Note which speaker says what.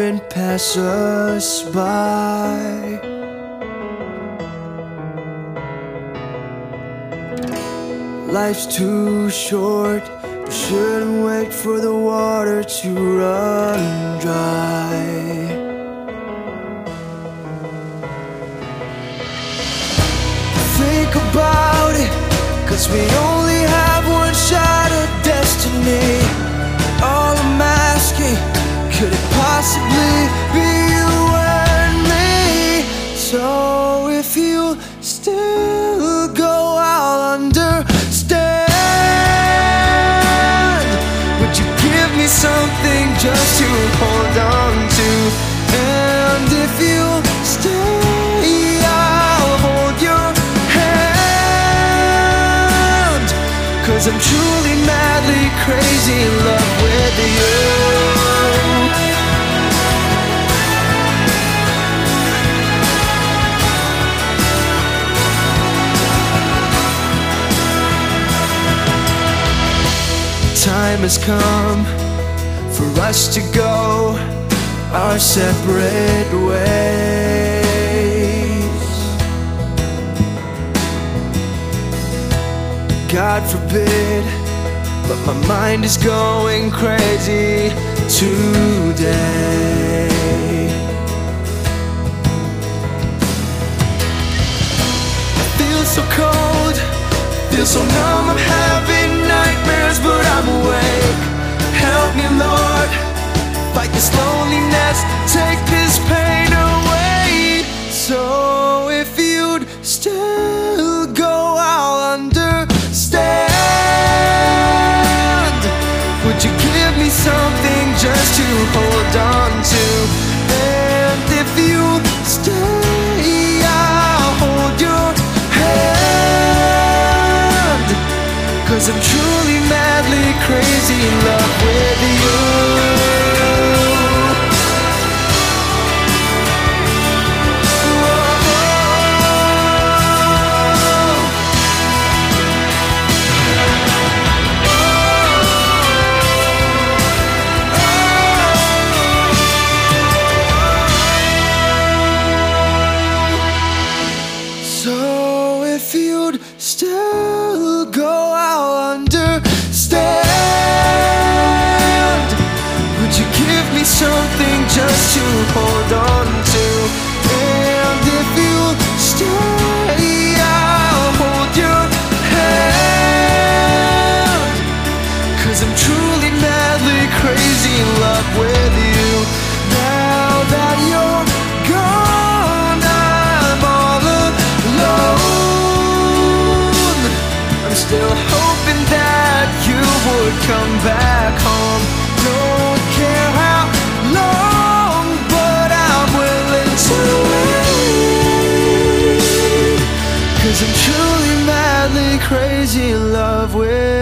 Speaker 1: and pass us by. Life's too short, we shouldn't wait for the water to run dry. Think about it, 'cause we only have one shot at destiny. All I'm asking, could it possibly be you and me? So if you still go, I'll understand. Would you give me something just to hold on to? And if you stay, I'll hold your hand, 'cause I'm truly madly crazy in love with you. Time has come for us to go our separate ways. God forbid, but my mind is going crazy today. I feel so cold, feel so numb, I'm having nightmares, but I'm awake. Help me, Lord, fight this loneliness, take this pain away. So if you'd still go, I'll understand. Would you give me something just to hold on to? And if you stay, I'll hold your hand, 'cause I'm truly madly crazy in love with you. So if you'd still go, I'll understand. Would you give me something just to hold on to? And if you stay, I'll hold your hand, 'cause I'm truly madly crazy in love with you. Now that you're gone, I'm all alone. I'm still hoping that you would come back home. Don't care how long, but I'm willing to wait, 'cause I'm truly madly crazy in love with